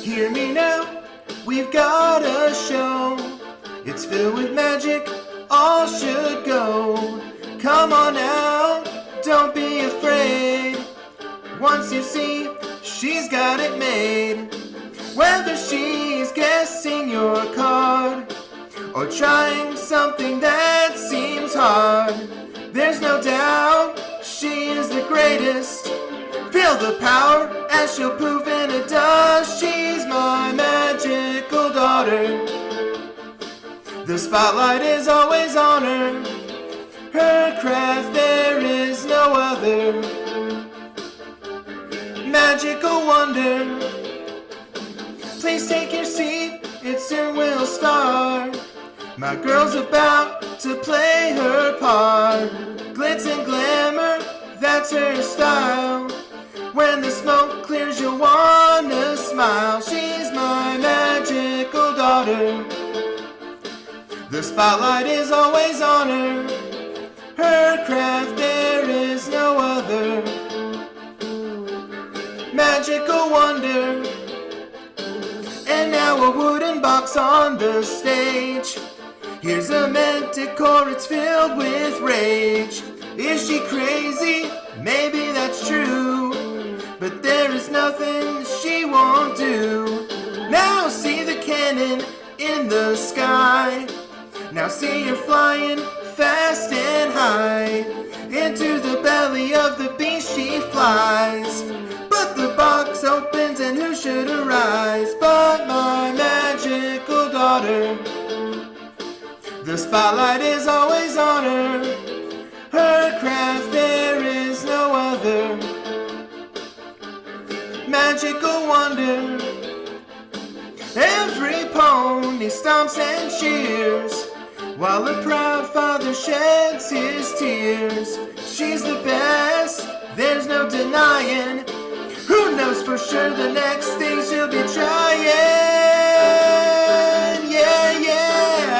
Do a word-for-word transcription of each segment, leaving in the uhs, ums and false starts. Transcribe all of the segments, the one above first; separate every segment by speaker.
Speaker 1: Hear me now, we've got a show. It's filled with magic, all should go. Come on out, don't be afraid. Once you see, she's got it made. Whether she's guessing your card or trying something that seems hard, there's no doubt she is the greatest. Feel the power as she'll poof in a dust. She's my magical daughter. The spotlight is always on her. Her craft, there is no other. Magical wonder. Please take your seat, it soon will start. My girl's about to play her part. Glitz and glamour, that's her style. When the smoke clears, you'll wanna smile. She's my magical daughter. The spotlight is always on her. Her craft, there is no other. Magical wonder. And now a wooden box on the stage. Here's a manticore, it's filled with rage. Is she crazy? Maybe that's true, but there is nothing she won't do. Now see the cannon in the sky. Now see her flying fast and high. Into the belly of the beast she flies. But the box opens and who should arise but my magical daughter. The spotlight is always on her. Her craft, there is no other. Magical wonder. Every pony stomps and cheers, while a proud father sheds his tears. She's the best, there's no denying. Who knows for sure the next thing she'll be trying? Yeah, yeah.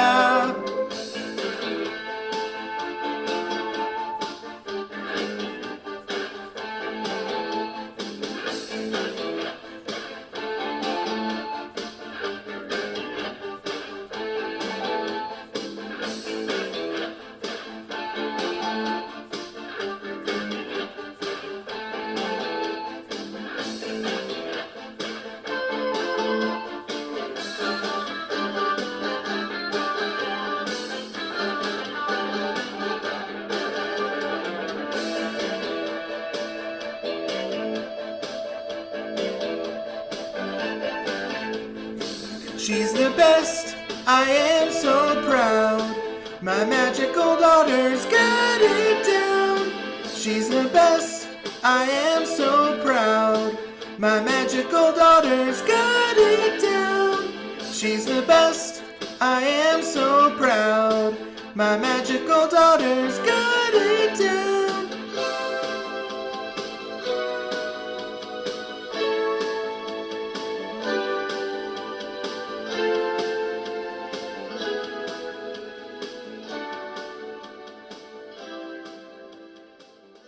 Speaker 1: She's the best, I am so proud. My magical daughter's got it down. She's the best, I am so proud. My magical daughter's got it down. She's the best, I am so proud. My magical daughter's got it down.